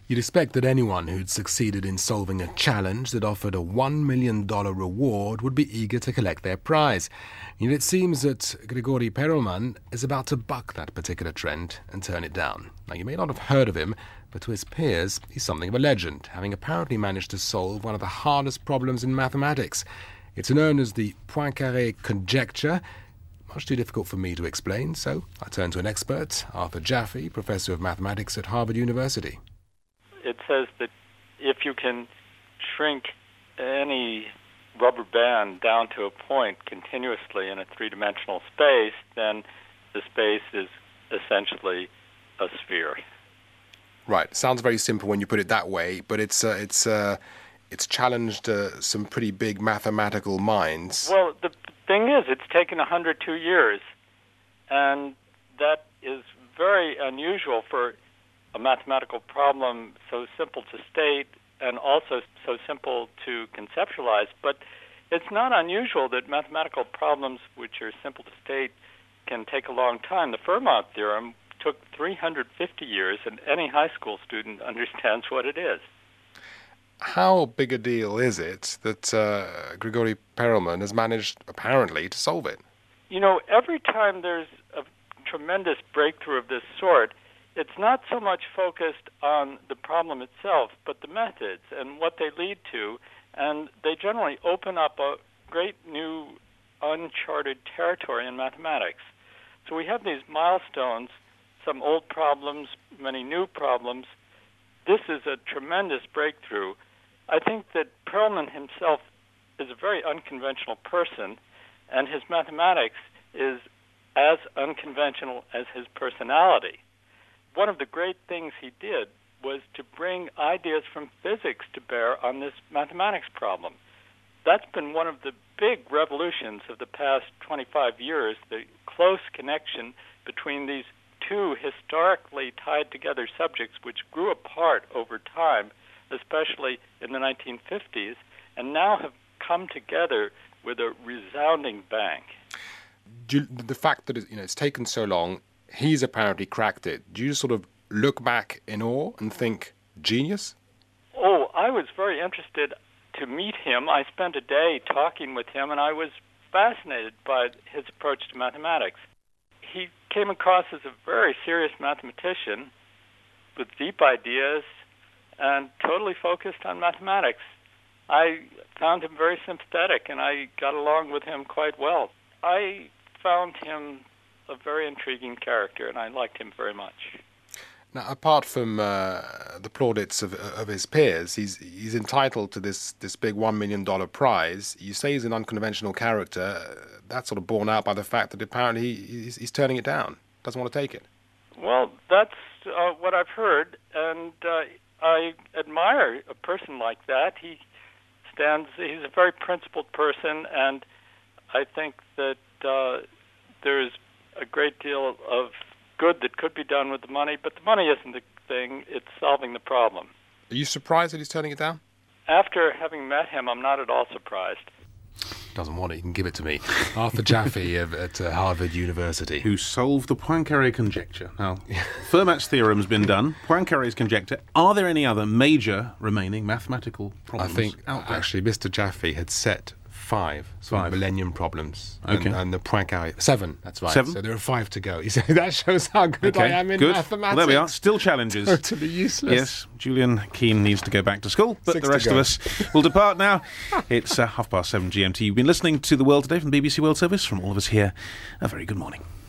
You'd expect that anyone who'd succeeded in solving a challenge that offered a $1 million reward would be eager to collect their prize. Yet it seems that Grigory Perelman is about to buck that particular trend and turn it down. Now, you may not have heard of him, but to his peers, he's something of a legend, having apparently managed to solve one of the hardest problems in mathematics. It's known as the Poincaré conjecture. Much too difficult for me to explain, so I turn to an expert, Arthur Jaffe, Professor of Mathematics at Harvard University. It says that if you can shrink any rubber band down to a point continuously in a three-dimensional space, then the space is essentially a sphere. Right. Sounds very simple when you put it that way, but it's challenged some pretty big mathematical minds. Well, the thing is, it's taken 102 years, and that is very unusual for a mathematical problem so simple to state and also so simple to conceptualize. But it's not unusual that mathematical problems which are simple to state can take a long time. The Fermat theorem took 350 years, and any high school student understands what it is. How big a deal is it that Grigory Perelman has managed, apparently, to solve it? You know, every time there's a tremendous breakthrough of this sort, it's not so much focused on the problem itself, but the methods and what they lead to, and they generally open up a great new uncharted territory in mathematics. So we have these milestones, some old problems, many new problems. This is a tremendous breakthrough. I think that Perelman himself is a very unconventional person, and his mathematics is as unconventional as his personality. One of the great things he did was to bring ideas from physics to bear on this mathematics problem. That's been one of the big revolutions of the past 25 years, the close connection between these two historically tied together subjects which grew apart over time, especially in the 1950s, and now have come together with a resounding bang. The fact that it's taken so long, he's apparently cracked it. Do you sort of look back in awe and think, genius? Oh, I was very interested to meet him. I spent a day talking with him, and I was fascinated by his approach to mathematics. He came across as a very serious mathematician with deep ideas and totally focused on mathematics. I found him very sympathetic, and I got along with him quite well. I found him a very intriguing character, and I liked him very much. Now, apart from the plaudits of his peers, he's entitled to this big $1 million prize. You say he's an unconventional character. That's sort of borne out by the fact that apparently he's turning it down, doesn't want to take it. Well, that's what I've heard, and I admire a person like that. He's a very principled person, and I think that there's a great deal of good that could be done with the money, but the money isn't the thing, it's solving the problem. Are you surprised that he's turning it down? After having met him, I'm not at all surprised. Doesn't want it, you can give it to me. Arthur Jaffe at Harvard University. Who solved the Poincaré conjecture. Now, Fermat's theorem's been done, Poincaré's conjecture. Are there any other major remaining mathematical problems I think, out there? actually, Mr. Jaffe had set five millennium problems. Okay. And the Poincaré... 7, that's right. 7? So there are 5 to go. You say, that shows how good I am in mathematics. Well, there we are. Still challenges. Totally useless. Yes, Julian Keane needs to go back to school, but 6 the rest to of go. us will depart now. It's 7:30 GMT. You've been listening to The World Today from the BBC World Service. From all of us here, a very good morning.